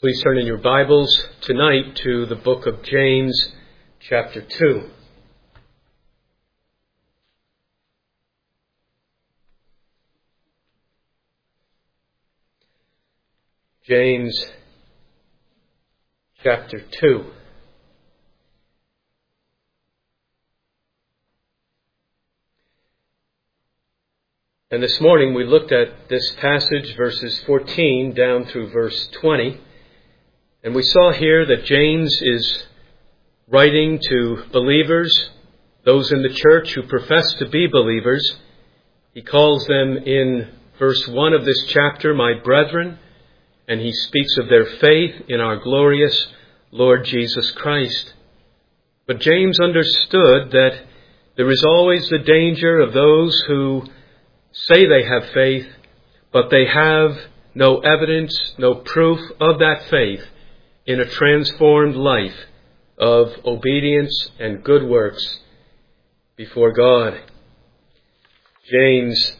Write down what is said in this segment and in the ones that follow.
Please turn in your Bibles tonight to the book of James, chapter 2. James, chapter 2. And this morning we looked at this passage, verses 14 down through verse 20. And we saw here that James is writing to believers, those in the church who profess to be believers. He calls them in verse 1 of this chapter, my brethren, and he speaks of their faith in our glorious Lord Jesus Christ. But James understood that there is always the danger of those who say they have faith, but they have no evidence, no proof of that faith in a transformed life of obedience and good works before God. James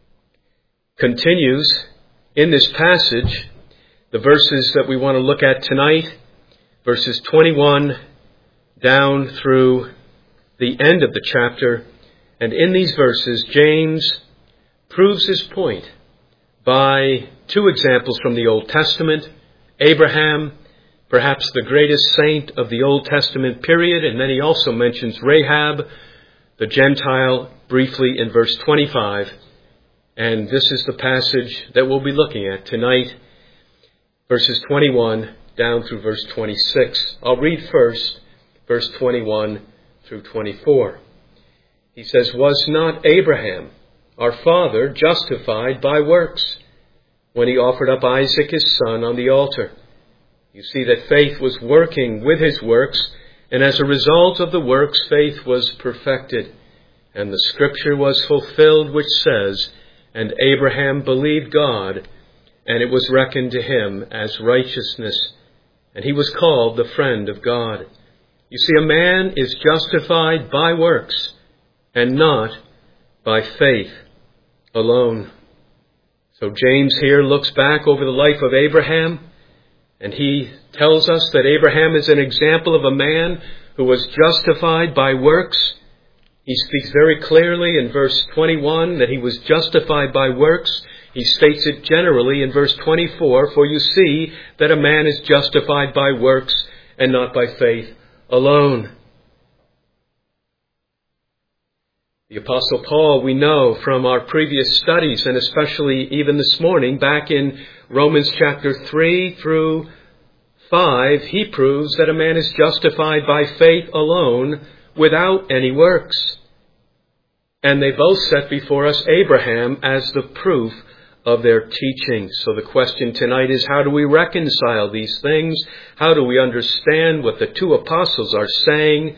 continues in this passage the verses that we want to look at tonight, verses 21 down through the end of the chapter. And in these verses, James proves his point by two examples from the Old Testament, Abraham, perhaps the greatest saint of the Old Testament period, and then he also mentions Rahab, the Gentile, briefly in verse 25. And this is the passage that we'll be looking at tonight, verses 21 down through verse 26. I'll read first, verse 21 through 24. He says, "Was not Abraham, our father, justified by works when he offered up Isaac his son on the altar? You see that faith was working with his works, and as a result of the works, faith was perfected. And the scripture was fulfilled which says, and Abraham believed God, and it was reckoned to him as righteousness, and he was called the friend of God. You see, a man is justified by works, and not by faith alone." So James here looks back over the life of Abraham, and he tells us that Abraham is an example of a man who was justified by works. He speaks very clearly in verse 21 that he was justified by works. He states it generally in verse 24, "For you see that a man is justified by works and not by faith alone." The Apostle Paul, we know from our previous studies, and especially even this morning, back in Romans chapter 3 through 5, he proves that a man is justified by faith alone without any works. And they both set before us Abraham as the proof of their teaching. So the question tonight is, how do we reconcile these things? How do we understand what the two apostles are saying?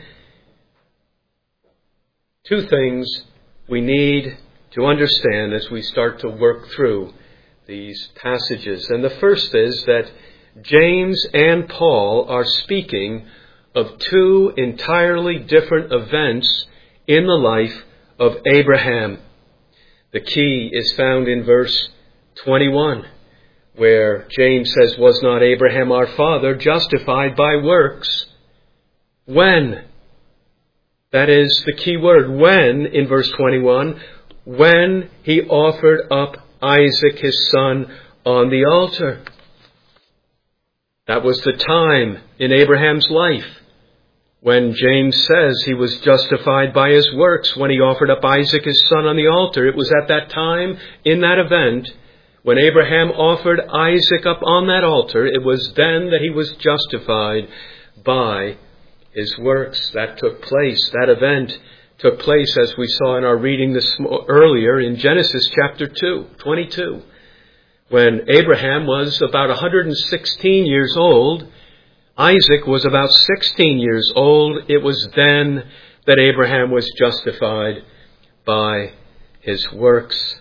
Two things we need to understand as we start to work through these passages. And the first is that James and Paul are speaking of two entirely different events in the life of Abraham. The key is found in verse 21, where James says, "Was not Abraham our father justified by works?" When? That is the key word, when, in verse 21, when he offered up Isaac his son on the altar. That was the time in Abraham's life when James says he was justified by his works when he offered up Isaac his son on the altar. It was at that time, in that event, when Abraham offered Isaac up on that altar, it was then that he was justified by his works. That took place, that event took place, as we saw in our reading earlier in Genesis chapter 22, when Abraham was about 116 years old. Isaac was about 16 years old. It was then that Abraham was justified by his works.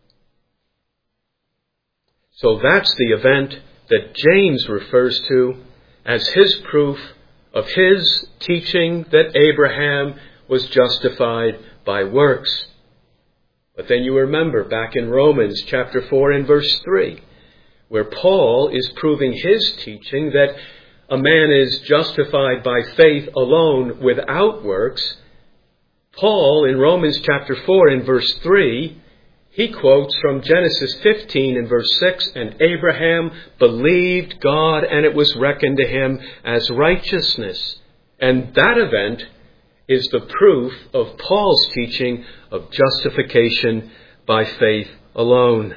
So that's the event that James refers to as his proof of his teaching that Abraham was justified by works. But then you remember back in Romans chapter 4 and verse 3, where Paul is proving his teaching that a man is justified by faith alone without works, Paul, in Romans chapter 4 in verse 3, he quotes from Genesis 15 in verse 6, "And Abraham believed God, and it was reckoned to him as righteousness." And that event is the proof of Paul's teaching of justification by faith alone.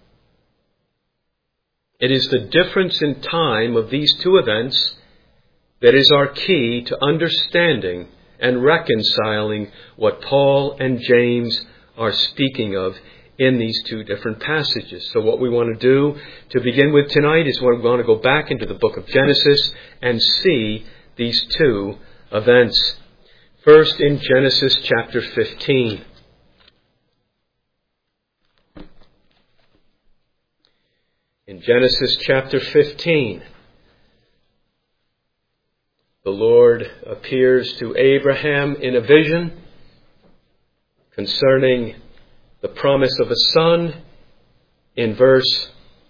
It is the difference in time of these two events that is our key to understanding and reconciling what Paul and James are speaking of in these two different passages. So what we want to do to begin with tonight is we're going to go back into the book of Genesis and see these two events. First, in Genesis chapter 15. In Genesis chapter 15, the Lord appears to Abraham in a vision concerning the promise of a son. In verse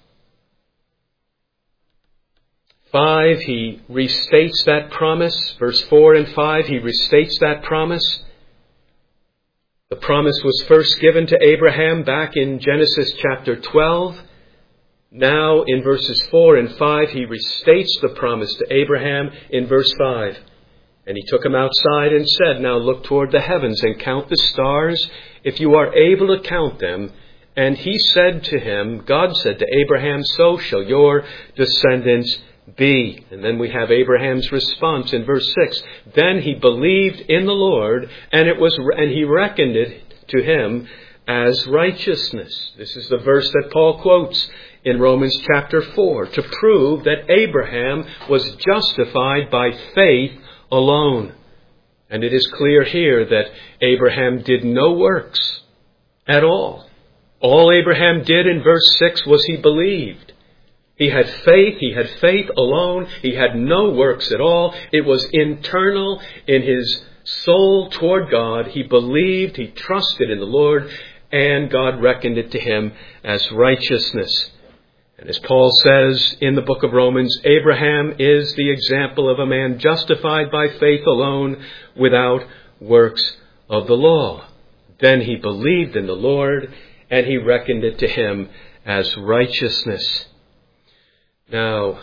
5, he restates that promise. Verse 4 and 5, he restates that promise. The promise was first given to Abraham back in Genesis chapter 12. Now, in verses 4 and 5, he restates the promise to Abraham in verse 5. "And he took him outside and said, 'Now look toward the heavens and count the stars, if you are able to count them.' And he said to him," God said to Abraham, "so shall your descendants be." And then we have Abraham's response in verse 6. "Then he believed in the Lord, and he reckoned it to him as righteousness." This is the verse that Paul quotes in Romans chapter 4 to prove that Abraham was justified by faith alone. And it is clear here that Abraham did no works at all. All Abraham did in verse 6 was he believed. He had faith alone. He had no works at all. It was internal in his soul toward God. He believed, he trusted in the Lord, and God reckoned it to him as righteousness. And as Paul says in the book of Romans, Abraham is the example of a man justified by faith alone without works of the law. Then he believed in the Lord, and he reckoned it to him as righteousness. Now,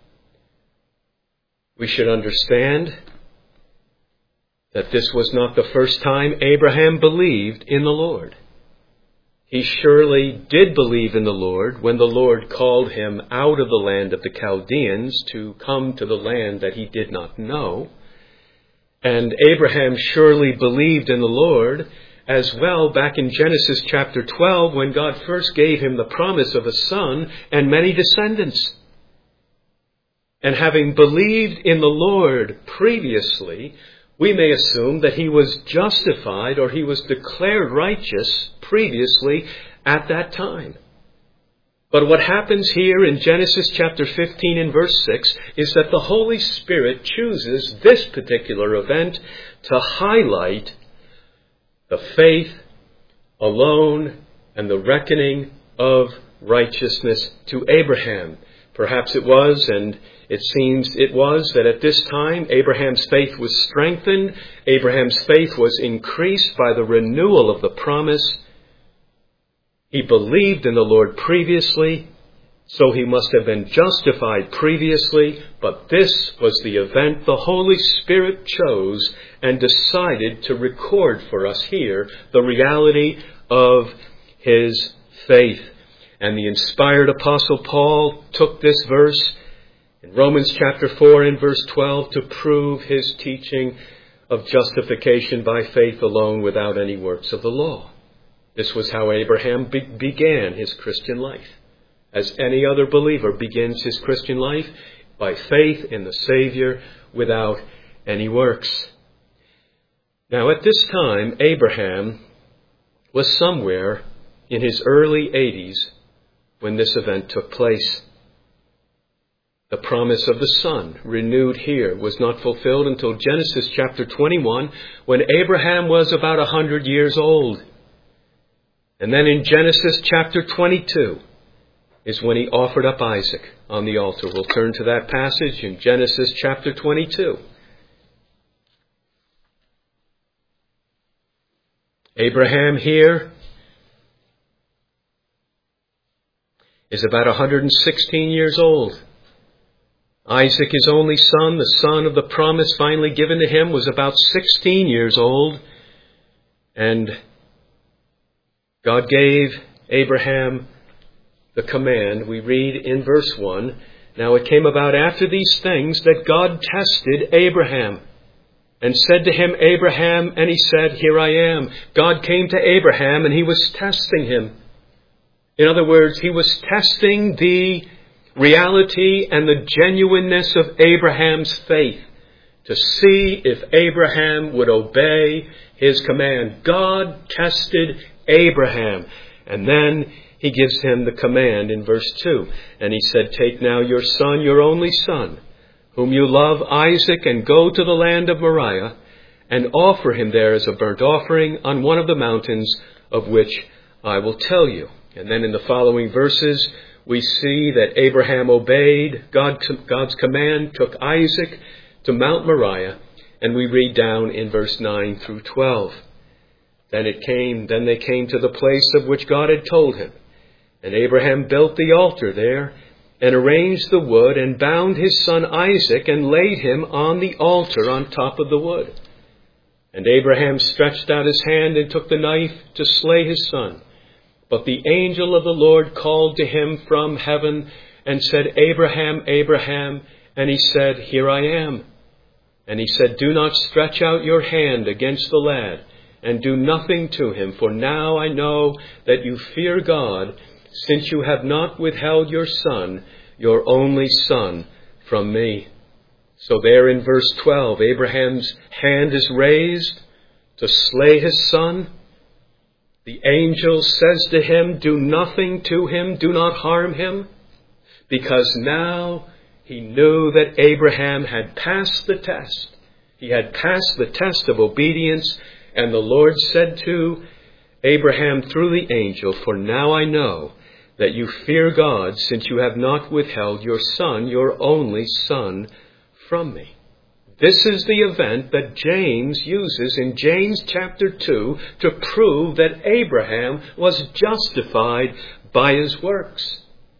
we should understand that this was not the first time Abraham believed in the Lord. He surely did believe in the Lord when the Lord called him out of the land of the Chaldeans to come to the land that he did not know. And Abraham surely believed in the Lord as well back in Genesis chapter 12 when God first gave him the promise of a son and many descendants. And having believed in the Lord previously, we may assume that he was justified or he was declared righteous previously at that time. But what happens here in Genesis chapter 15 and verse 6 is that the Holy Spirit chooses this particular event to highlight the faith alone and the reckoning of righteousness to Abraham. Perhaps it was, and it seems it was, that at this time Abraham's faith was strengthened. Abraham's faith was increased by the renewal of the promise. He believed in the Lord previously, so he must have been justified previously. But this was the event the Holy Spirit chose and decided to record for us here, the reality of his faith. And the inspired Apostle Paul took this verse in Romans chapter 4 and verse 12 to prove his teaching of justification by faith alone without any works of the law. This was how Abraham began his Christian life. As any other believer begins his Christian life by faith in the Savior without any works. Now at this time, Abraham was somewhere in his early 80s when this event took place. The promise of the Son, renewed here, was not fulfilled until Genesis chapter 21, when Abraham was about 100 years old. And then in Genesis chapter 22, is when he offered up Isaac on the altar. We'll turn to that passage in Genesis chapter 22. Abraham here is about 116 years old. Isaac, his only son, the son of the promise finally given to him, was about 16 years old. And God gave Abraham the command. We read in verse 1, "Now it came about after these things that God tested Abraham and said to him, 'Abraham,' and he said, 'Here I am.'" God came to Abraham and he was testing him. In other words, he was testing the reality and the genuineness of Abraham's faith to see if Abraham would obey his command. God tested Abraham. And then he gives him the command in verse 2. "And he said, 'Take now your son, your only son, whom you love, Isaac, and go to the land of Moriah, and offer him there as a burnt offering on one of the mountains of which I will tell you.'" And then in the following verses, we see that Abraham obeyed God's command, took Isaac to Mount Moriah, and we read down in verse 9 through 12. Then they came to the place of which God had told him. And Abraham built the altar there, and arranged the wood, and bound his son Isaac, and laid him on the altar on top of the wood. And Abraham stretched out his hand and took the knife to slay his son. But the angel of the Lord called to him from heaven and said, "Abraham, Abraham." And he said, "Here I am." And he said, "Do not stretch out your hand against the lad, and do nothing to him. For now I know that you fear God, since you have not withheld your son, your only son, from me." So there in verse 12, Abraham's hand is raised to slay his son. The angel says to him, "Do nothing to him, do not harm him," because now he knew that Abraham had passed the test. He had passed the test of obedience, and the Lord said to Abraham through the angel, "For now I know that you fear God, since you have not withheld your son, your only son, from me." This is the event that James uses in James chapter 2 to prove that Abraham was justified by his works.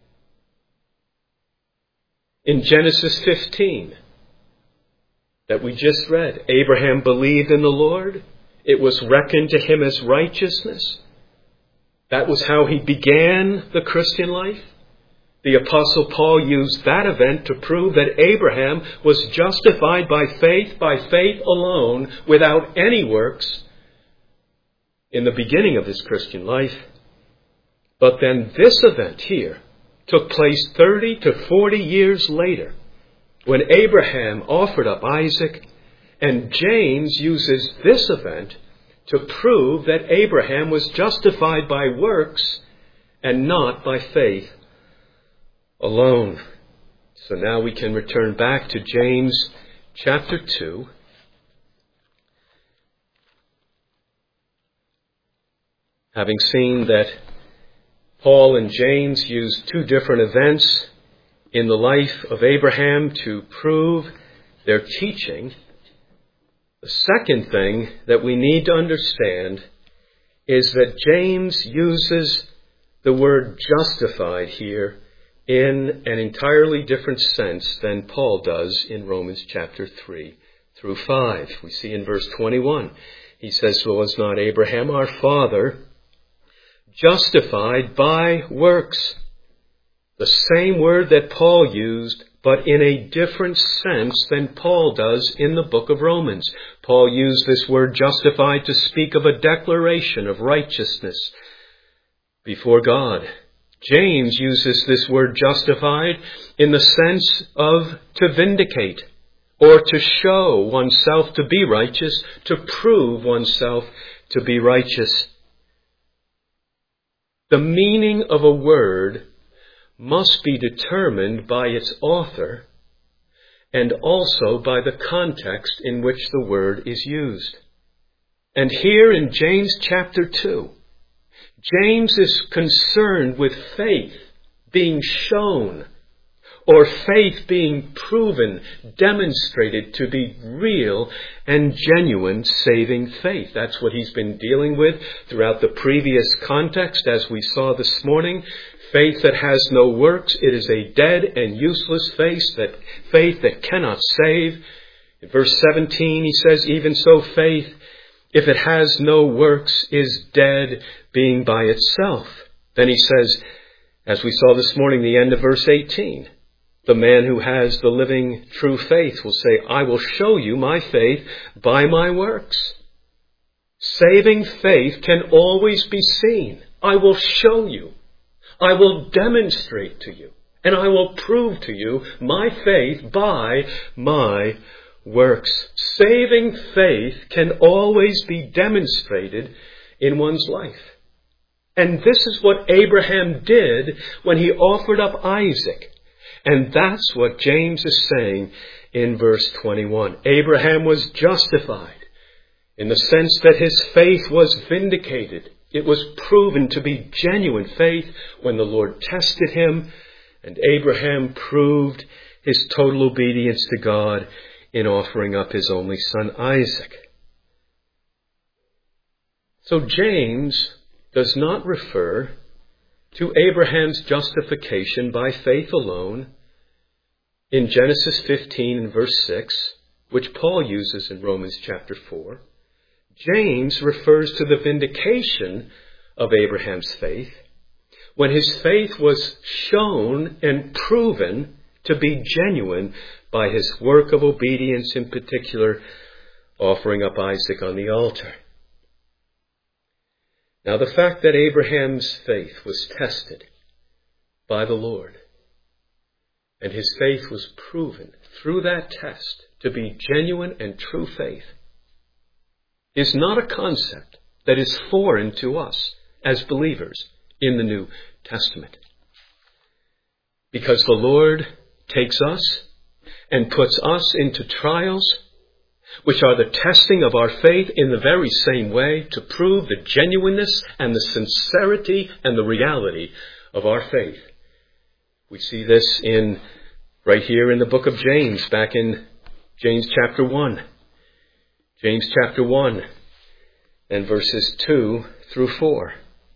In Genesis 15, that we just read, Abraham believed in the Lord. It was reckoned to him as righteousness. That was how he began the Christian life. The Apostle Paul used that event to prove that Abraham was justified by faith alone, without any works, in the beginning of his Christian life. But then this event here took place 30 to 40 years later, when Abraham offered up Isaac, and James uses this event to prove that Abraham was justified by works and not by faith alone. So now we can return back to James chapter 2. Having seen that Paul and James used two different events in the life of Abraham to prove their teaching, the second thing that we need to understand is that James uses the word justified here in an entirely different sense than Paul does in Romans chapter 3 through 5. We see in verse 21, he says, "Was not Abraham our father justified by works?" The same word that Paul used, but in a different sense than Paul does in the book of Romans. Paul used this word justified to speak of a declaration of righteousness before God. James uses this word justified in the sense of to vindicate, or to show oneself to be righteous, to prove oneself to be righteous. The meaning of a word must be determined by its author and also by the context in which the word is used. And here in James chapter 2, James is concerned with faith being shown, or faith being proven, demonstrated to be real and genuine saving faith. That's what he's been dealing with throughout the previous context, as we saw this morning. Faith that has no works, it is a dead and useless faith that cannot save. In verse 17 he says, even so faith, if it has no works, is dead, being by itself. Then he says, as we saw this morning, the end of verse 18, the man who has the living true faith will say, I will show you my faith by my works. Saving faith can always be seen. I will show you. I will demonstrate to you. And I will prove to you my faith by my works. Saving faith can always be demonstrated in one's life. And this is what Abraham did when he offered up Isaac. And that's what James is saying in verse 21. Abraham was justified in the sense that his faith was vindicated. It was proven to be genuine faith when the Lord tested him, and Abraham proved his total obedience to God in offering up his only son Isaac. So James does not refer to Abraham's justification by faith alone in Genesis 15 and verse 6, which Paul uses in Romans chapter 4. James refers to the vindication of Abraham's faith when his faith was shown and proven to be genuine by his work of obedience, in particular, offering up Isaac on the altar. Now, the fact that Abraham's faith was tested by the Lord, and his faith was proven through that test to be genuine and true faith, is not a concept that is foreign to us as believers in the New Testament. Because the Lord takes us and puts us into trials, which are the testing of our faith in the very same way to prove the genuineness and the sincerity and the reality of our faith. We see this right here in the book of James, back in James chapter 1. James chapter 1 and verses 2 through 4.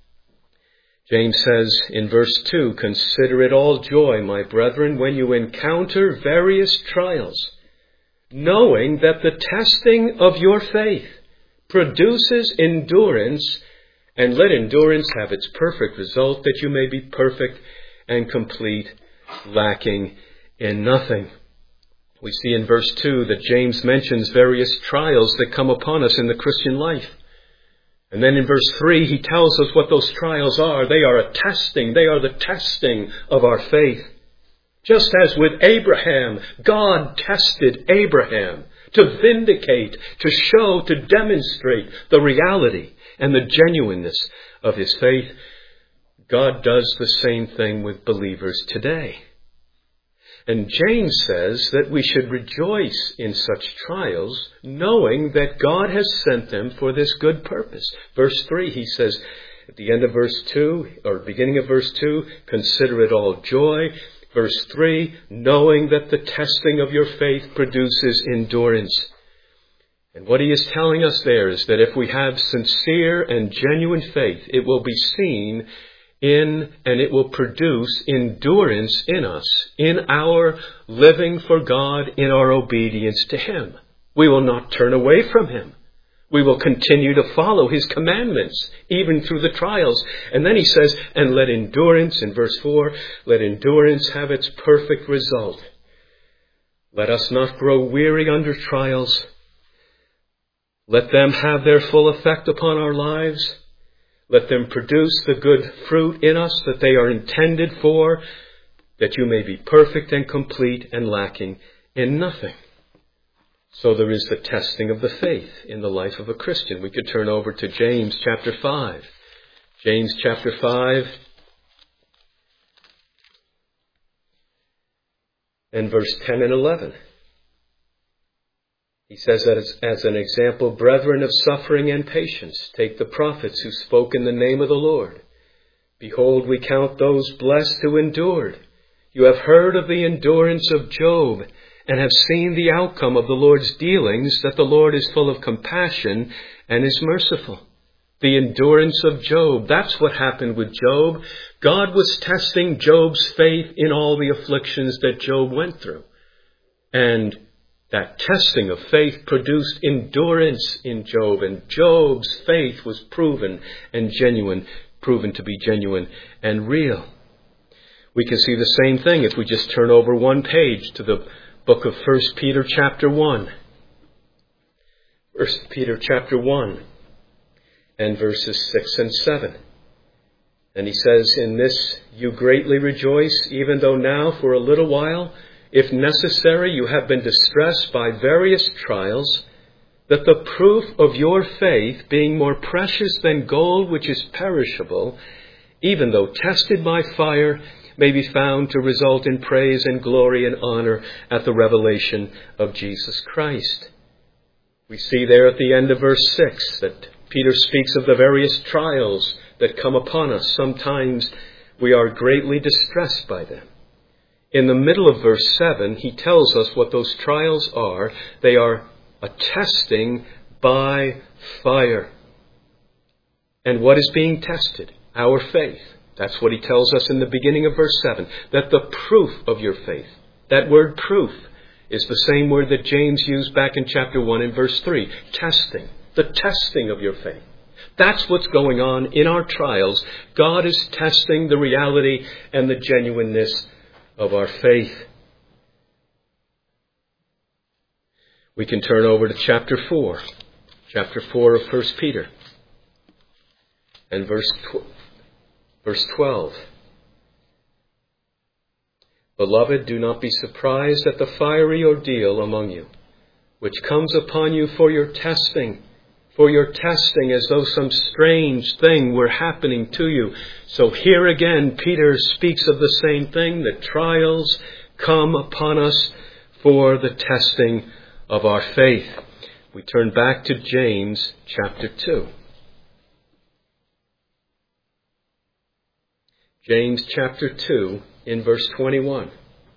James says in verse 2, consider it all joy, my brethren, when you encounter various trials, knowing that the testing of your faith produces endurance, and let endurance have its perfect result, that you may be perfect and complete, lacking in nothing. We see in verse 2 that James mentions various trials that come upon us in the Christian life. And then in verse 3, he tells us what those trials are. They are a testing. They are the testing of our faith. Just as with Abraham, God tested Abraham to vindicate, to show, to demonstrate the reality and the genuineness of his faith. God does the same thing with believers today. And James says that we should rejoice in such trials, knowing that God has sent them for this good purpose. Verse 3, he says, at the end of verse 2, or beginning of verse 2, consider it all joy. Verse 3, knowing that the testing of your faith produces endurance. And what he is telling us there is that if we have sincere and genuine faith, it will be seen in and it will produce endurance in us, in our living for God, in our obedience to Him. We will not turn away from Him. We will continue to follow His commandments, even through the trials. And then he says, and let endurance, in verse 4, let endurance have its perfect result. Let us not grow weary under trials. Let them have their full effect upon our lives. Let them produce the good fruit in us that they are intended for, that you may be perfect and complete and lacking in nothing. So there is the testing of the faith in the life of a Christian. We could turn over to James chapter 5. James chapter 5 and verse 10 and 11. He says that as an example, brethren of suffering and patience, take the prophets who spoke in the name of the Lord. Behold, we count those blessed who endured. You have heard of the endurance of Job, and have seen the outcome of the Lord's dealings, that the Lord is full of compassion and is merciful. The endurance of Job, that's what happened with Job. God was testing Job's faith in all the afflictions that Job went through. And that testing of faith produced endurance in Job, and Job's faith was proven to be genuine and real. We can see the same thing if we just turn over one page to the book of 1 Peter chapter 1. 1 Peter chapter 1 and verses 6 and 7. And he says, "In this you greatly rejoice, even though now for a little while, if necessary, you have been distressed by various trials, that the proof of your faith, being more precious than gold which is perishable, even though tested by fire, may be found to result in praise and glory and honor at the revelation of Jesus Christ." We see there at the end of verse 6 that Peter speaks of the various trials that come upon us. Sometimes we are greatly distressed by them. In the middle of verse 7, he tells us what those trials are. They are a testing by fire. And what is being tested? Our faith. That's what he tells us in the beginning of verse 7, that the proof of your faith. That word proof is the same word that James used back in chapter 1 and verse 3. Testing. The testing of your faith. That's what's going on in our trials. God is testing the reality and the genuineness of our faith. We can turn over to chapter 4 of 1 Peter, and verse 12. "Beloved, do not be surprised at the fiery ordeal among you, which comes upon you for your testing as though some strange thing were happening to you." So here again, Peter speaks of the same thing, that trials come upon us for the testing of our faith. We turn back to James chapter 2. James chapter 2 in verse 21.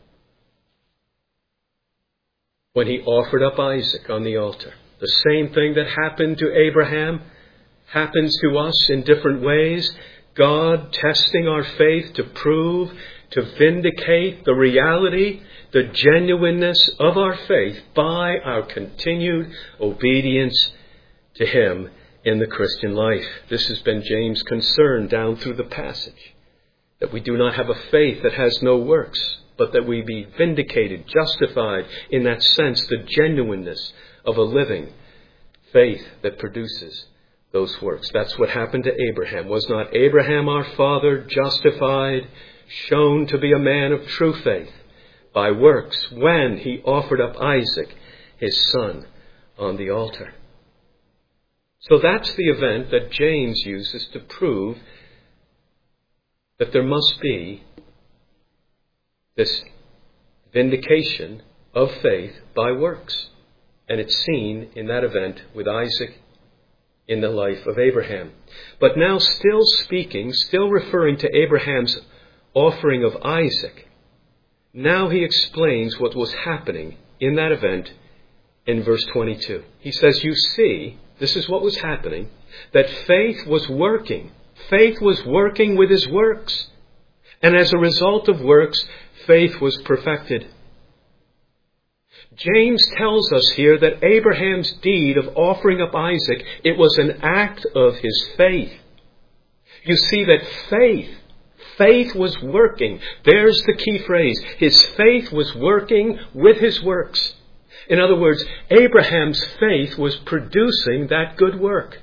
When he offered up Isaac on the altar. The same thing that happened to Abraham happens to us in different ways. God testing our faith to prove, to vindicate the reality, the genuineness of our faith by our continued obedience to him in the Christian life. This has been James' concern down through the passage, that we do not have a faith that has no works, but that we be vindicated, justified in that sense, the genuineness of a living faith that produces those works. That's what happened to Abraham. Was not Abraham our father justified, shown to be a man of true faith by works, when he offered up Isaac, his son, on the altar? So that's the event that James uses to prove that there must be this vindication of faith by works. And it's seen in that event with Isaac in the life of Abraham. But now still referring to Abraham's offering of Isaac, now he explains what was happening in that event in verse 22. He says, "You see, this is what was happening, that faith was working. Faith was working with his works. And as a result of works, faith was perfected." James tells us here that Abraham's deed of offering up Isaac, it was an act of his faith. You see that faith was working. There's the key phrase. His faith was working with his works. In other words, Abraham's faith was producing that good work.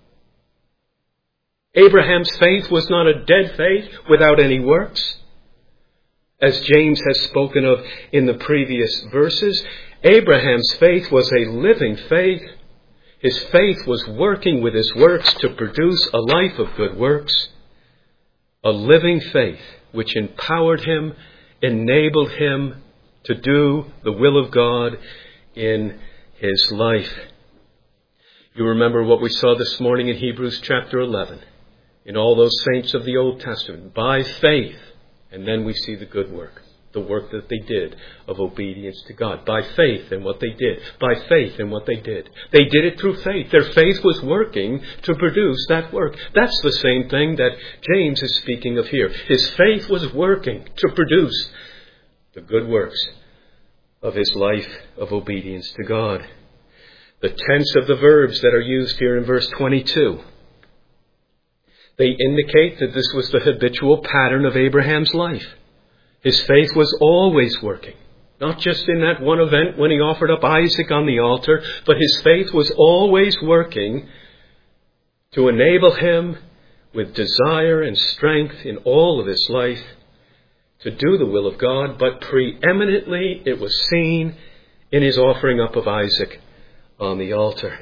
Abraham's faith was not a dead faith without any works. As James has spoken of in the previous verses, Abraham's faith was a living faith. His faith was working with his works to produce a life of good works. A living faith which empowered him, enabled him to do the will of God in his life. You remember what we saw this morning in Hebrews chapter 11. in all those saints of the Old Testament, by faith. And then we see the good work, the work that they did of obedience to God. By faith in what they did. By faith in what they did. They did it through faith. Their faith was working to produce that work. That's the same thing that James is speaking of here. His faith was working to produce the good works of his life of obedience to God. The tense of the verbs that are used here in verse 22, they indicate that this was the habitual pattern of Abraham's life. His faith was always working, not just in that one event when he offered up Isaac on the altar, but his faith was always working to enable him with desire and strength in all of his life to do the will of God, but preeminently it was seen in his offering up of Isaac on the altar.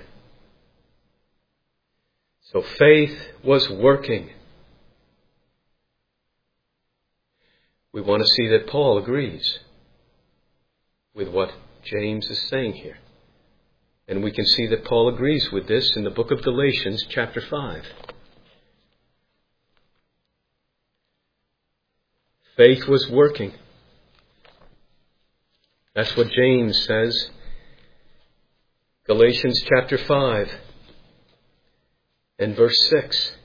So faith was working. We want to see that Paul agrees with what James is saying here. And we can see that Paul agrees with this in the book of Galatians, chapter 5. Faith was working. That's what James says. Galatians chapter 5 and verse 6.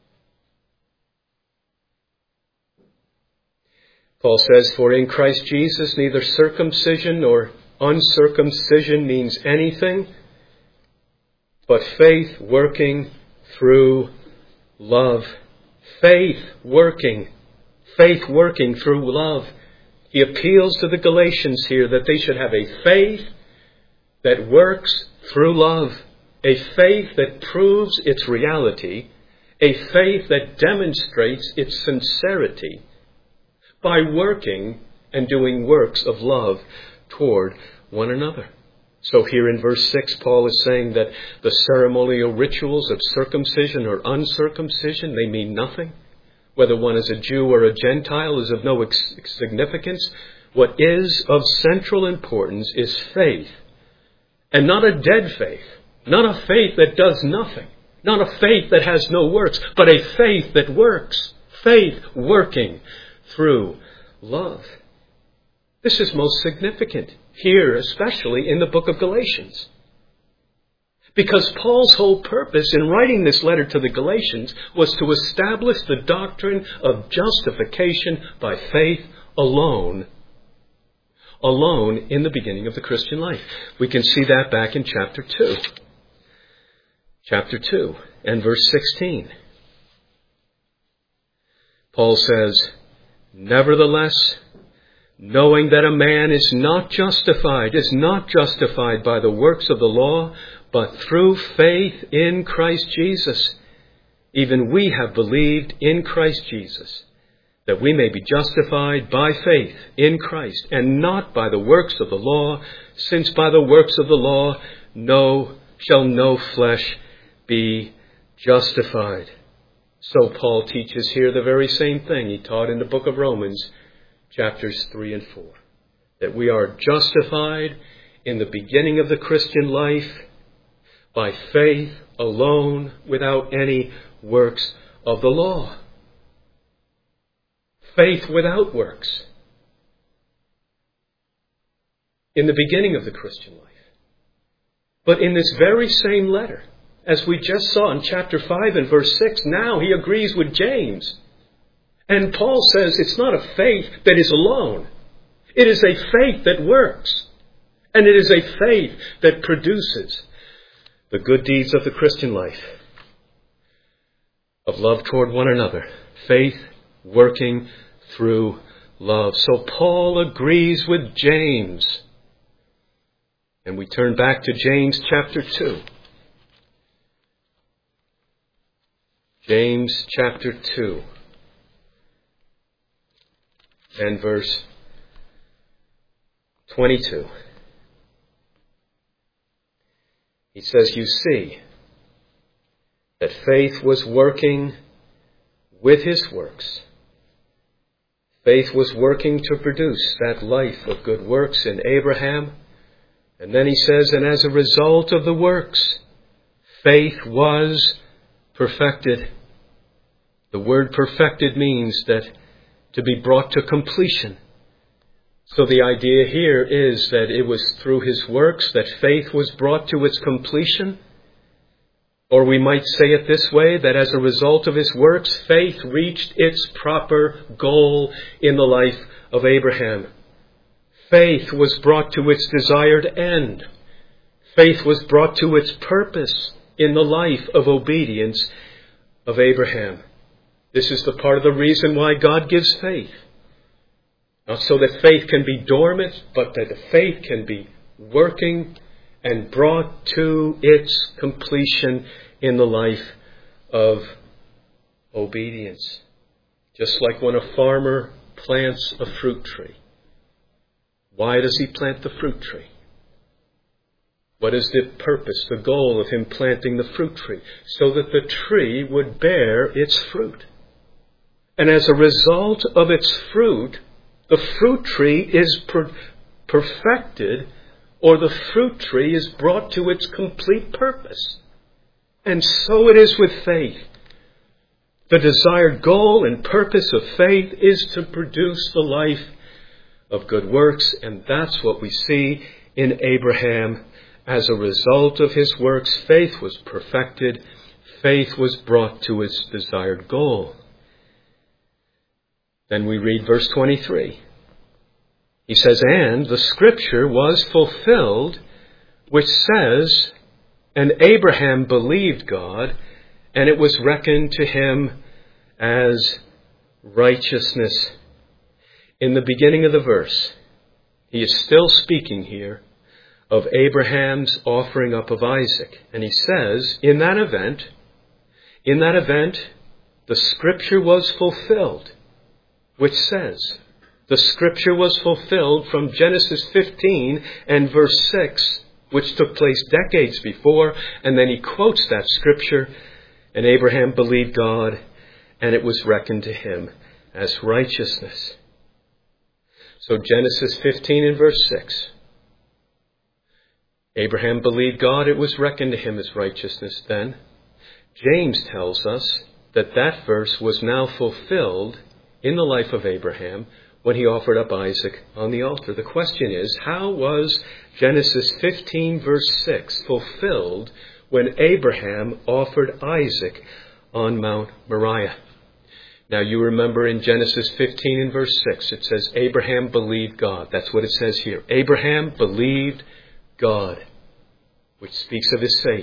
Paul says, "For in Christ Jesus neither circumcision nor uncircumcision means anything, but faith working through love." Faith working through love. He appeals to the Galatians here that they should have a faith that works through love, a faith that proves its reality, a faith that demonstrates its sincerity by working and doing works of love toward one another. So here in verse 6, Paul is saying that the ceremonial rituals of circumcision or uncircumcision, they mean nothing. Whether one is a Jew or a Gentile is of no significance. What is of central importance is faith. And not a dead faith. Not a faith that does nothing. Not a faith that has no works. But a faith that works. Faith working through love. This is most significant here, especially in the book of Galatians. Because Paul's whole purpose in writing this letter to the Galatians was to establish the doctrine of justification by faith alone. Alone in the beginning of the Christian life. We can see that back in chapter 2. Chapter 2 and verse 16. Paul says, "Nevertheless, knowing that a man is not justified by the works of the law, but through faith in Christ Jesus. Even we have believed in Christ Jesus, that we may be justified by faith in Christ, and not by the works of the law, since by the works of the law shall no flesh be justified." So Paul teaches here the very same thing he taught in the book of Romans, chapters 3 and 4. That we are justified in the beginning of the Christian life by faith alone, without any works of the law. Faith without works. In the beginning of the Christian life. But in this very same letter, as we just saw in chapter 5 and verse 6, now he agrees with James. And Paul says it's not a faith that is alone. It is a faith that works. And it is a faith that produces the good deeds of the Christian life, of love toward one another, faith working through love. So Paul agrees with James. And we turn back to James chapter 2. James chapter 2 and verse 22. He says, "You see that faith was working with his works. Faith was working to produce that life of good works in Abraham." And then he says, "And as a result of the works, faith was perfected." The word perfected means that to be brought to completion. So the idea here is that it was through his works that faith was brought to its completion. Or we might say it this way, that as a result of his works, faith reached its proper goal in the life of Abraham. Faith was brought to its desired end. Faith was brought to its purpose in the life of obedience of Abraham. This is the part of the reason why God gives faith. Not so that faith can be dormant, but that the faith can be working and brought to its completion in the life of obedience. Just like when a farmer plants a fruit tree. Why does he plant the fruit tree? What is the purpose, the goal of him planting the fruit tree? So that the tree would bear its fruit. And as a result of its fruit, the fruit tree is perfected, or the fruit tree is brought to its complete purpose. And so it is with faith. The desired goal and purpose of faith is to produce the life of good works, and that's what we see in Abraham. As a result of his works, faith was perfected. Faith was brought to its desired goal. Then we read verse 23. He says, "And the scripture was fulfilled, which says, and Abraham believed God, and it was reckoned to him as righteousness." In the beginning of the verse, he is still speaking here of Abraham's offering up of Isaac. And he says, in that event, the scripture was fulfilled, which says, the scripture was fulfilled from Genesis 15 and verse 6, which took place decades before, and then he quotes that scripture, and Abraham believed God, and it was reckoned to him as righteousness. So Genesis 15 and verse 6. Abraham believed God, it was reckoned to him as righteousness then. James tells us that that verse was now fulfilled in the life of Abraham when he offered up Isaac on the altar. The question is, how was Genesis 15 verse 6 fulfilled when Abraham offered Isaac on Mount Moriah? Now you remember in Genesis 15 and verse 6, it says, Abraham believed God. That's what it says here. Abraham believed God, which speaks of his faith,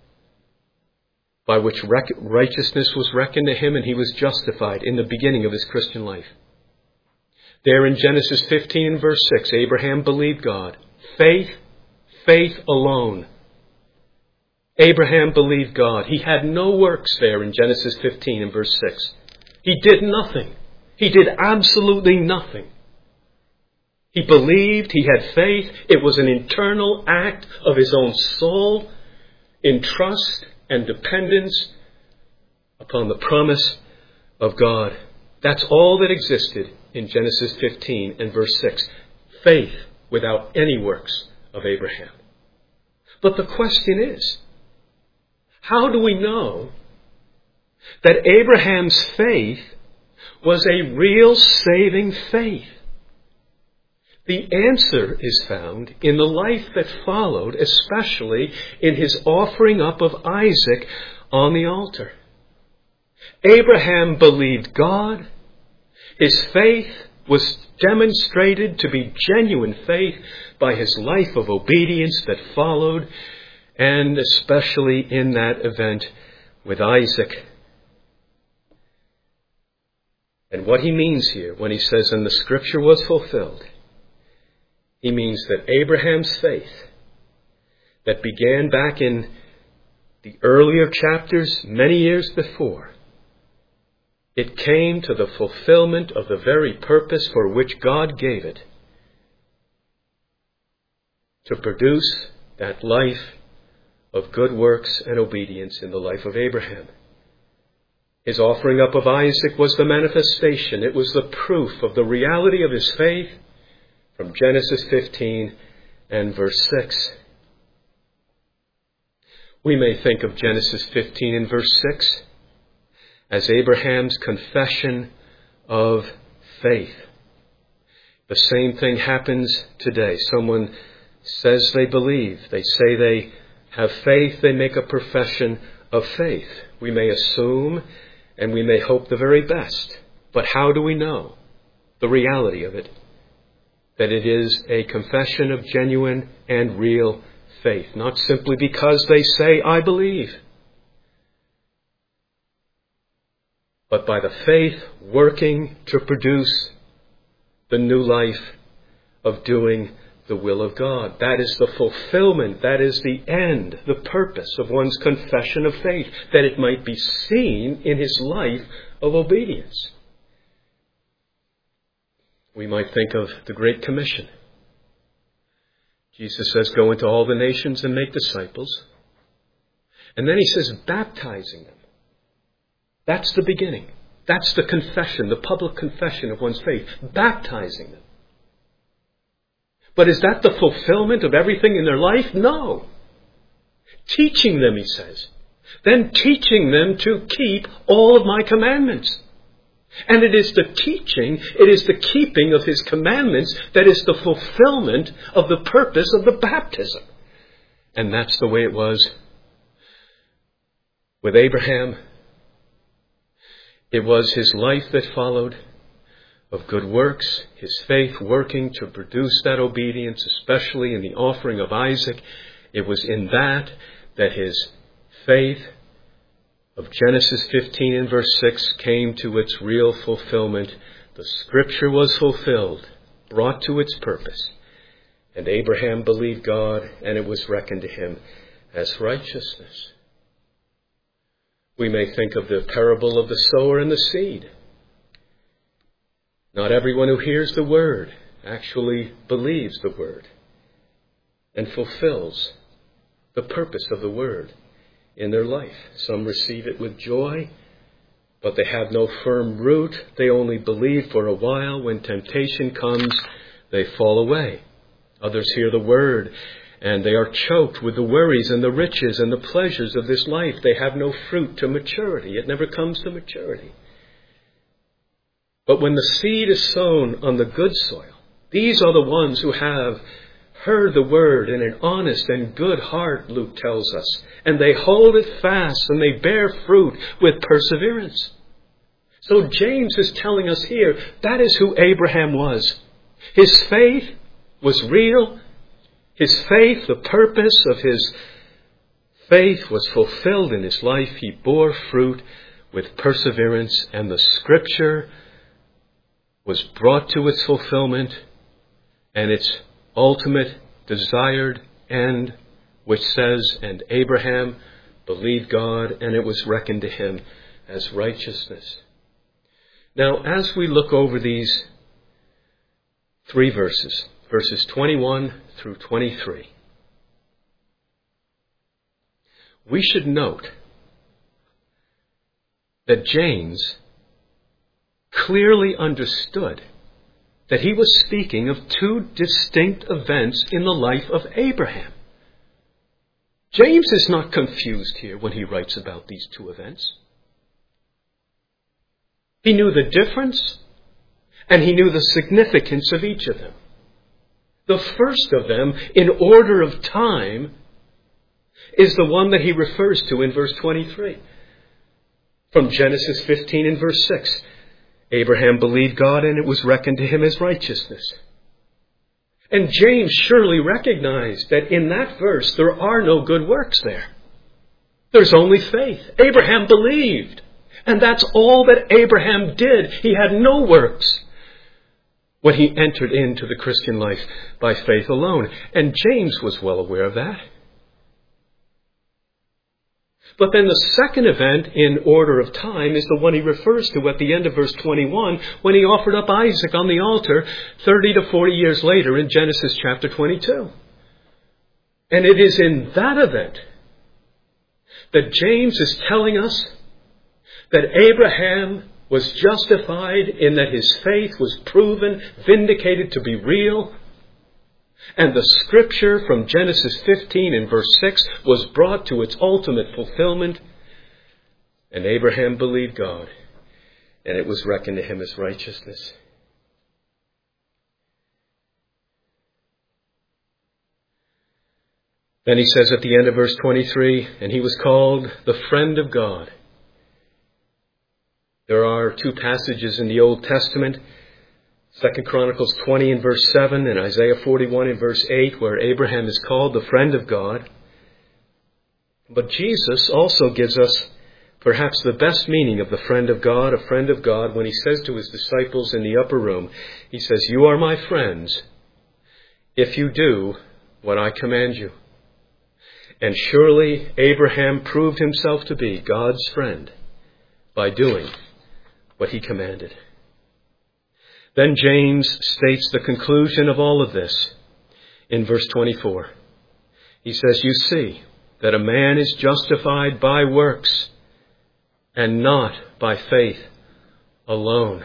by which righteousness was reckoned to him and he was justified in the beginning of his Christian life. There in Genesis 15 and verse 6, Abraham believed God. Faith alone. Abraham believed God. He had no works there in Genesis 15 and verse 6. He did nothing. He did absolutely nothing. He believed, he had faith. It was an internal act of his own soul in trust and dependence upon the promise of God. That's all that existed in Genesis 15 and verse 6. Faith without any works of Abraham. But the question is, how do we know that Abraham's faith was a real saving faith? The answer is found in the life that followed, especially in his offering up of Isaac on the altar. Abraham believed God. His faith was demonstrated to be genuine faith by his life of obedience that followed, and especially in that event with Isaac. And what he means here when he says, and the scripture was fulfilled, he means that Abraham's faith that began back in the earlier chapters many years before, it came to the fulfillment of the very purpose for which God gave it, to produce that life of good works and obedience in the life of Abraham. His offering up of Isaac was the manifestation. It was the proof of the reality of his faith from Genesis 15 and verse 6. We may think of Genesis 15 and verse 6 as Abraham's confession of faith. The same thing happens today. Someone says they believe. They say they have faith. They make a profession of faith. We may assume and we may hope the very best. But how do we know the reality of it? That it is a confession of genuine and real faith. Not simply because they say, I believe. But by the faith working to produce the new life of doing the will of God. That is the fulfillment, that is the end, the purpose of one's confession of faith, that it might be seen in his life of obedience. We might think of the Great Commission. Jesus says, go into all the nations and make disciples. And then he says, baptizing them. That's the beginning. That's the confession, the public confession of one's faith. Baptizing them. But is that the fulfillment of everything in their life? No. Teaching them, he says. Then teaching them to keep all of my commandments. And it is the teaching, it is the keeping of his commandments that is the fulfillment of the purpose of the baptism. And that's the way it was with Abraham. It was his life that followed of good works, his faith working to produce that obedience, especially in the offering of Isaac. It was in that his faith of Genesis 15 and verse 6 came to its real fulfillment. The scripture was fulfilled, brought to its purpose. And Abraham believed God, and it was reckoned to him as righteousness. We may think of the parable of the sower and the seed. Not everyone who hears the word actually believes the word and fulfills the purpose of the word in their life. Some receive it with joy, but they have no firm root. They only believe for a while. When temptation comes, they fall away. Others hear the word, and they are choked with the worries and the riches and the pleasures of this life. They have no fruit to maturity. It never comes to maturity. But when the seed is sown on the good soil, these are the ones who have heard the word in an honest and good heart, Luke tells us. And they hold it fast and they bear fruit with perseverance. So James is telling us here, that is who Abraham was. His faith was real. His faith, the purpose of his faith was fulfilled in his life. He bore fruit with perseverance, and the scripture was brought to its fulfillment and its ultimate desired end, which says, and Abraham believed God, and it was reckoned to him as righteousness. Now, as we look over these three verses, verses 21 through 23, we should note that James clearly understood that he was speaking of two distinct events in the life of Abraham. James is not confused here when he writes about these two events. He knew the difference, and he knew the significance of each of them. The first of them, in order of time, is the one that he refers to in verse 23. From Genesis 15 and verse 6. Abraham believed God, and it was reckoned to him as righteousness. And James surely recognized that in that verse there are no good works there. There's only faith. Abraham believed. And that's all that Abraham did. He had no works when he entered into the Christian life by faith alone. And James was well aware of that. But then the second event in order of time is the one he refers to at the end of verse 21 when he offered up Isaac on the altar 30 to 40 years later in Genesis chapter 22. And it is in that event that James is telling us that Abraham was justified in that his faith was proven, vindicated to be real. And the scripture from Genesis 15 and verse 6 was brought to its ultimate fulfillment. And Abraham believed God, and it was reckoned to him as righteousness. Then he says at the end of verse 23, and he was called the friend of God. There are two passages in the Old Testament, 2 Chronicles 20 in verse 7 and Isaiah 41 in verse 8, where Abraham is called the friend of God. But Jesus also gives us perhaps the best meaning of the friend of God, a friend of God, when he says to his disciples in the upper room, he says, "You are my friends if you do what I command you." And surely Abraham proved himself to be God's friend by doing what he commanded. Then James states the conclusion of all of this in verse 24. He says, "You see that a man is justified by works and not by faith alone."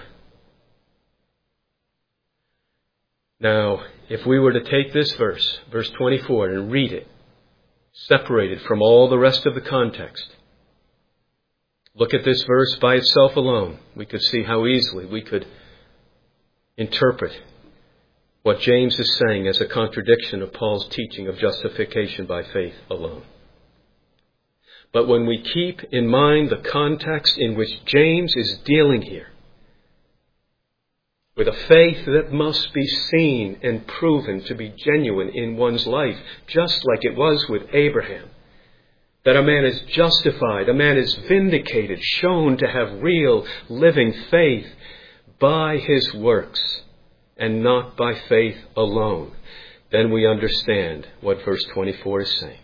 Now, if we were to take this verse, verse 24, and read it, separated from all the rest of the context, look at this verse by itself alone, we could see how easily we could interpret what James is saying as a contradiction of Paul's teaching of justification by faith alone. But when we keep in mind the context in which James is dealing here, with a faith that must be seen and proven to be genuine in one's life, just like it was with Abraham, that a man is justified, a man is vindicated, shown to have real living faith by his works and not by faith alone, then we understand what verse 24 is saying.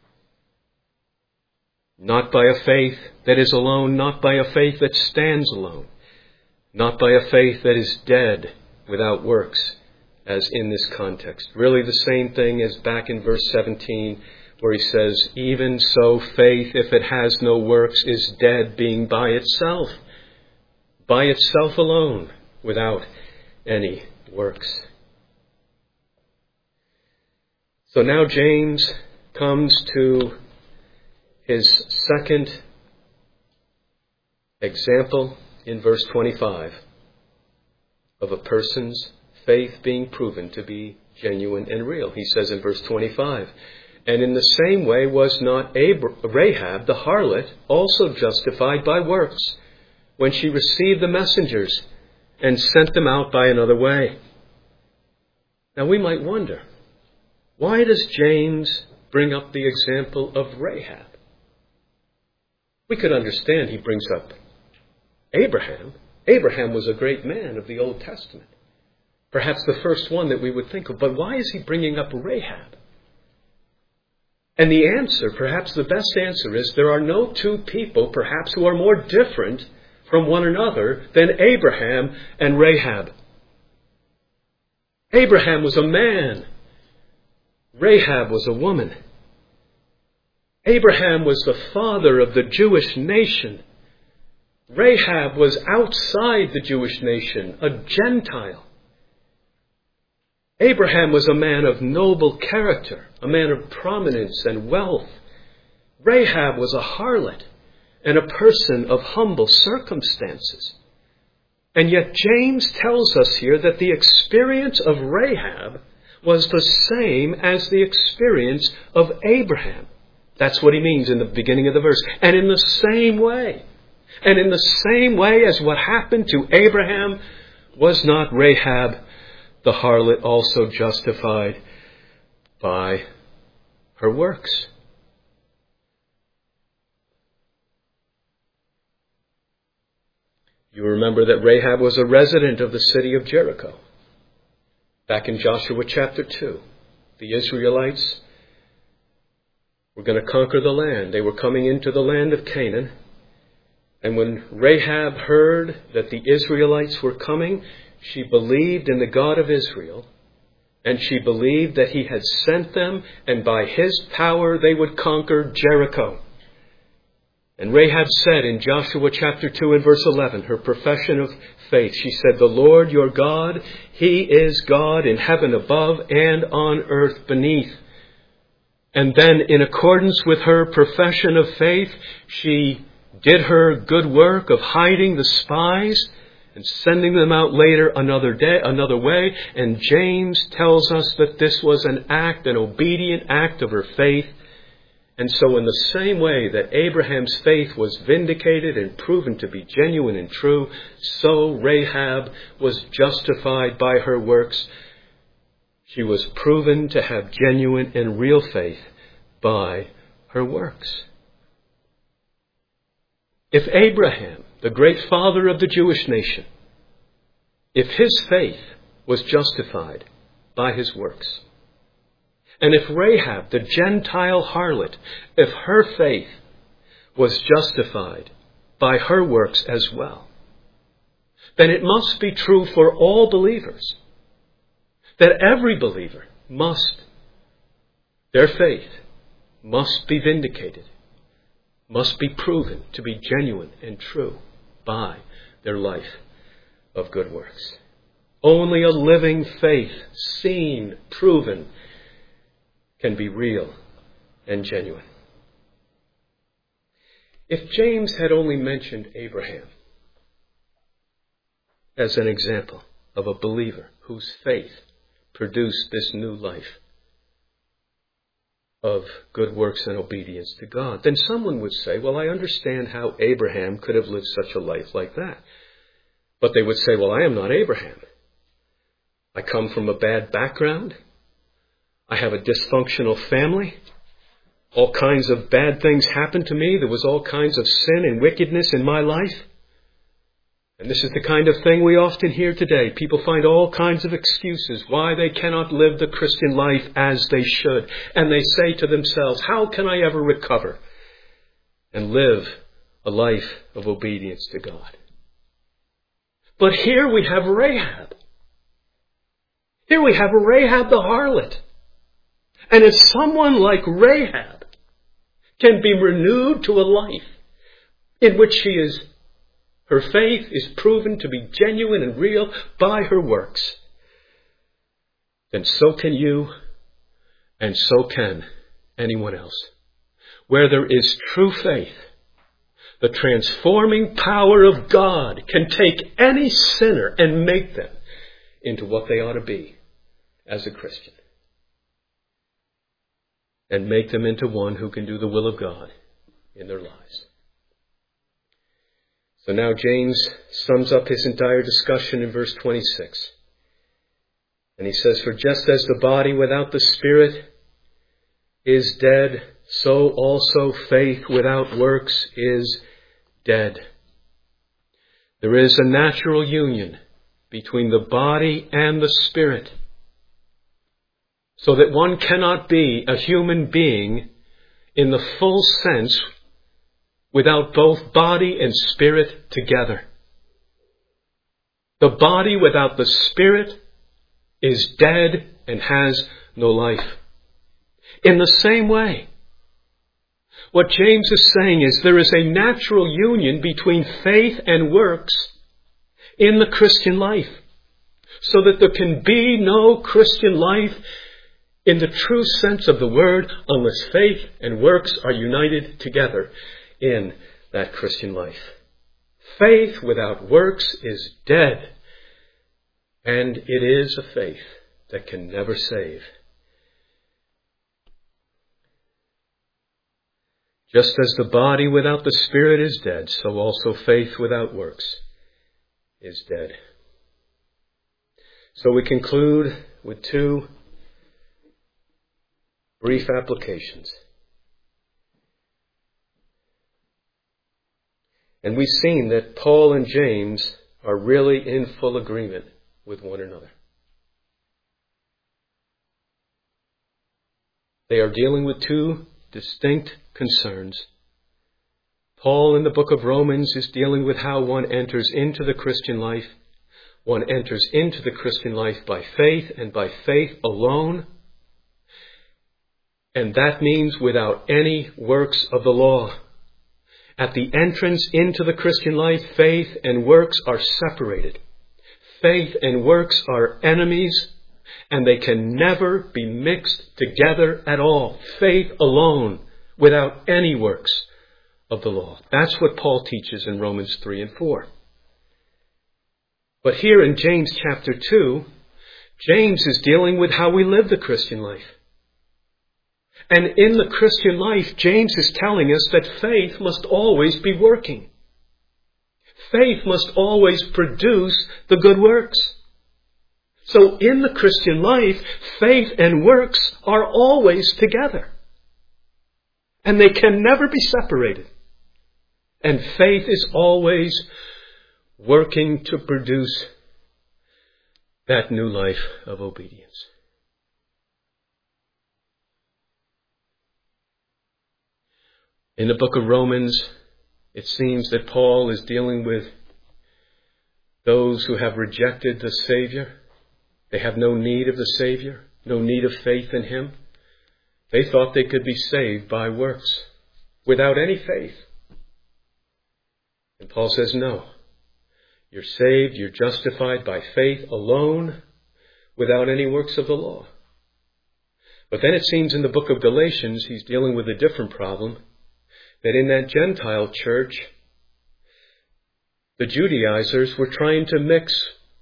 Not by a faith that is alone, not by a faith that stands alone, not by a faith that is dead without works, as in this context. Really the same thing as back in verse 17, where he says, "Even so faith, if it has no works, is dead, being by itself alone, without any works." So now James comes to his second example in verse 25 of a person's faith being proven to be genuine and real. He says in verse 25, "And in the same way was not Rahab the harlot also justified by works when she received the messengers and sent them out by another way?" Now we might wonder, why does James bring up the example of Rahab? We could understand he brings up Abraham. Abraham was a great man of the Old Testament. Perhaps the first one that we would think of. But why is he bringing up Rahab? And the answer, perhaps the best answer, is there are no two people perhaps who are more different from one another than Abraham and Rahab. Abraham was a man. Rahab was a woman. Abraham was the father of the Jewish nation. Rahab was outside the Jewish nation, a Gentile. Abraham was a man of noble character, a man of prominence and wealth. Rahab was a harlot and a person of humble circumstances. And yet James tells us here that the experience of Rahab was the same as the experience of Abraham. That's what he means in the beginning of the verse. And in the same way as what happened to Abraham, was not Rahab the harlot also justified by her works? You remember that Rahab was a resident of the city of Jericho. Back in Joshua chapter 2, the Israelites were going to conquer the land. They were coming into the land of Canaan. And when Rahab heard that the Israelites were coming, she believed in the God of Israel. And she believed that he had sent them, and by his power they would conquer Jericho. And Rahab said in Joshua chapter 2 and verse 11, her profession of faith, she said, "The Lord your God, he is God in heaven above and on earth beneath." And then in accordance with her profession of faith, she did her good work of hiding the spies and sending them out later another way. And James tells us that this was an obedient act of her faith. And so in the same way that Abraham's faith was vindicated and proven to be genuine and true, so Rahab was justified by her works. She was proven to have genuine and real faith by her works. If Abraham, the great father of the Jewish nation, if his faith was justified by his works, and if Rahab, the Gentile harlot, if her faith was justified by her works as well, then it must be true for all believers that every believer their faith must be vindicated, must be proven to be genuine and true by their life of good works. Only a living faith, seen, proven, can be real and genuine. If James had only mentioned Abraham as an example of a believer whose faith produced this new life of good works and obedience to God, then someone would say, well, I understand how Abraham could have lived such a life like that. But they would say, well, I am not Abraham. I come from a bad background. I have a dysfunctional family. All kinds of bad things happened to me. There was all kinds of sin and wickedness in my life. And this is the kind of thing we often hear today. People find all kinds of excuses why they cannot live the Christian life as they should. And they say to themselves, how can I ever recover and live a life of obedience to God? But here we have Rahab. Here we have Rahab the harlot. And if someone like Rahab can be renewed to a life in which her faith is proven to be genuine and real by her works, then so can you, and so can anyone else. Where there is true faith, the transforming power of God can take any sinner and make them into what they ought to be as a Christian, and make them into one who can do the will of God in their lives. So now James sums up his entire discussion in verse 26. And he says, for just as the body without the spirit is dead, so also faith without works is dead. There is a natural union between the body and the spirit, so that one cannot be a human being in the full sense without both body and spirit together. The body without the spirit is dead and has no life. In the same way, what James is saying is there is a natural union between faith and works in the Christian life, so that there can be no Christian life in the true sense of the word unless faith and works are united together in that Christian life. Faith without works is dead, and it is a faith that can never save. Just as the body without the spirit is dead, so also faith without works is dead. So we conclude with two brief applications. And we've seen that Paul and James are really in full agreement with one another. They are dealing with two distinct concerns. Paul in the book of Romans is dealing with how one enters into the Christian life. One enters into the Christian life by faith and by faith alone. And that means without any works of the law. At the entrance into the Christian life, faith and works are separated. Faith and works are enemies, and they can never be mixed together at all. Faith alone, without any works of the law. That's what Paul teaches in Romans 3 and 4. But here in James chapter 2, James is dealing with how we live the Christian life. And in the Christian life, James is telling us that faith must always be working. Faith must always produce the good works. So in the Christian life, faith and works are always together. And they can never be separated. And faith is always working to produce that new life of obedience. In the book of Romans, it seems that Paul is dealing with those who have rejected the Savior. They have no need of the Savior, no need of faith in Him. They thought they could be saved by works without any faith. And Paul says, no. You're saved, you're justified by faith alone, without any works of the law. But then it seems in the book of Galatians, he's dealing with a different problem, that in that Gentile church, the Judaizers were trying to mix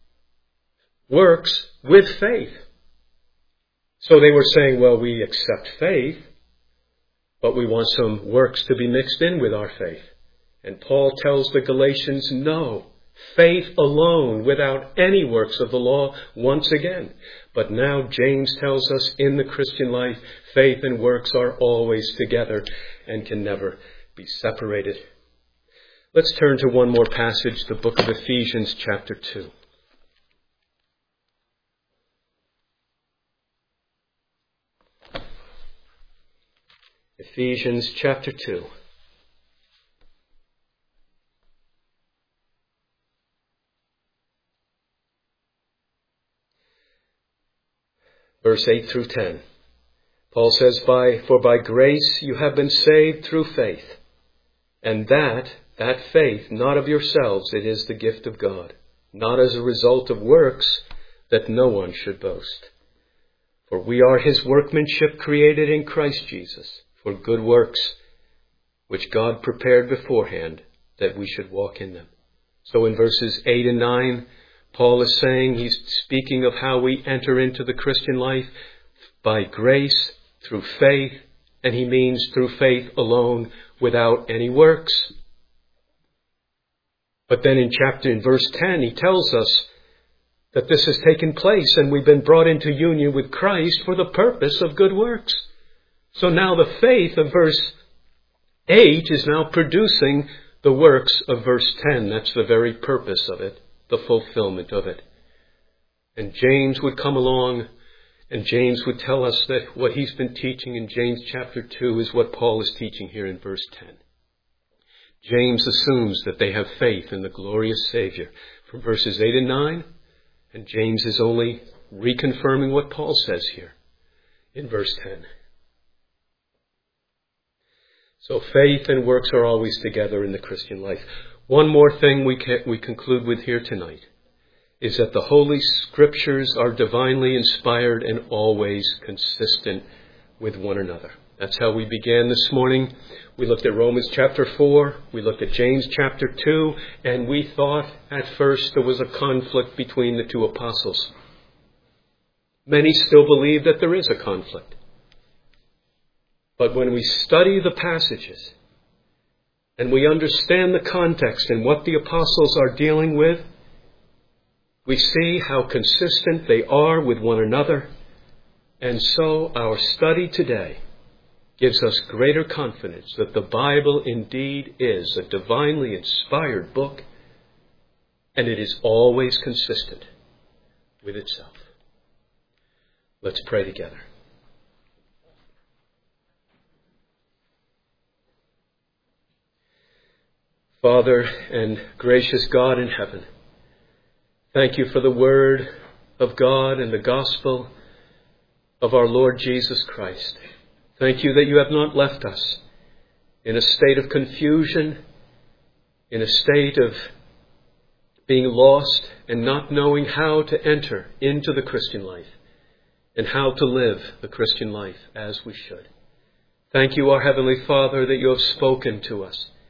works with faith. So they were saying, well, we accept faith, but we want some works to be mixed in with our faith. And Paul tells the Galatians, no. Faith alone, without any works of the law, once again. But now James tells us in the Christian life, faith and works are always together and can never be separated. Let's turn to one more passage, the book of Ephesians chapter 2. Ephesians chapter 2. Verse 8 through 10. Paul says, For by grace you have been saved through faith, and that faith, not of yourselves, it is the gift of God, not as a result of works, that no one should boast. For we are His workmanship, created in Christ Jesus, for good works, which God prepared beforehand, that we should walk in them. So in verses 8 and 9, Paul is saying, he's speaking of how we enter into the Christian life by grace, through faith, and he means through faith alone, without any works. But then in verse 10, he tells us that this has taken place and we've been brought into union with Christ for the purpose of good works. So now the faith of verse 8 is now producing the works of verse 10. That's the very purpose of it, the fulfillment of it. And James would come along and James would tell us that what he's been teaching in James chapter 2 is what Paul is teaching here in verse 10. James assumes that they have faith in the glorious Savior from verses 8 and 9, and James is only reconfirming what Paul says here in verse 10. So faith and works are always together in the Christian life. One more thing we conclude with here tonight is that the Holy Scriptures are divinely inspired and always consistent with one another. That's how we began this morning. We looked at Romans chapter 4, we looked at James chapter 2, and we thought at first there was a conflict between the two apostles. Many still believe that there is a conflict. But when we study the passages and we understand the context and what the apostles are dealing with, we see how consistent they are with one another. And so our study today gives us greater confidence that the Bible indeed is a divinely inspired book, and it is always consistent with itself. Let's pray together. Father and gracious God in heaven, thank you for the word of God and the gospel of our Lord Jesus Christ. Thank you that you have not left us in a state of confusion, in a state of being lost and not knowing how to enter into the Christian life and how to live the Christian life as we should. Thank you, our Heavenly Father, that you have spoken to us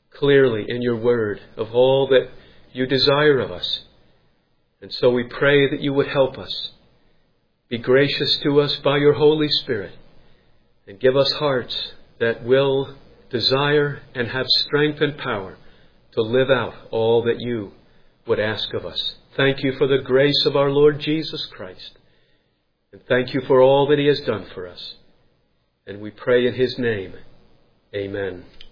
clearly in your word of all that you desire of us. And so we pray that you would help us. Be gracious to us by your Holy Spirit, and give us hearts that will desire and have strength and power to live out all that you would ask of us. Thank you for the grace of our Lord Jesus Christ. And thank you for all that he has done for us. And we pray in his name. Amen.